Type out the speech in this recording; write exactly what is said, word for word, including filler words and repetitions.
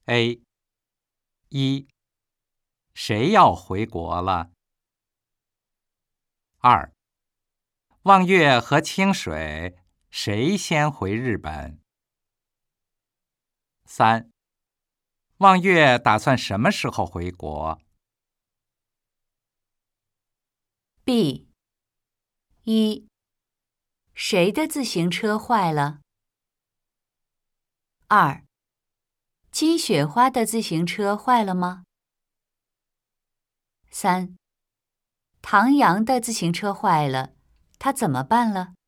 A 一，谁要回国了？二，望月和清水谁先回日本？三，望月打算什么时候回国？ B 一，谁的自行车坏了？二，金雪花的自行车坏了吗？三，唐阳的自行车坏了，他怎么办了？